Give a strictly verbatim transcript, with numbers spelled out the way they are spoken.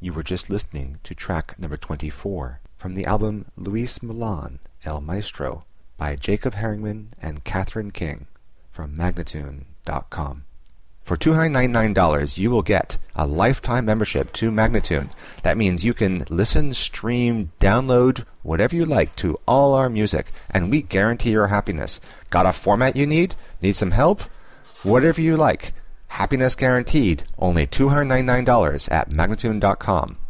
You were just listening to track number twenty-four from the album Luis Milan, El Maestro, by Jacob Herringman and Catherine King from Magnatune dot com. For two hundred ninety-nine dollars, you will get a lifetime membership to Magnatune. That means you can listen, stream, download, whatever you like to all our music, and we guarantee your happiness. Got a format you need? Need some help? Whatever you like. Happiness guaranteed. Only two hundred ninety-nine dollars at Magnatune dot com.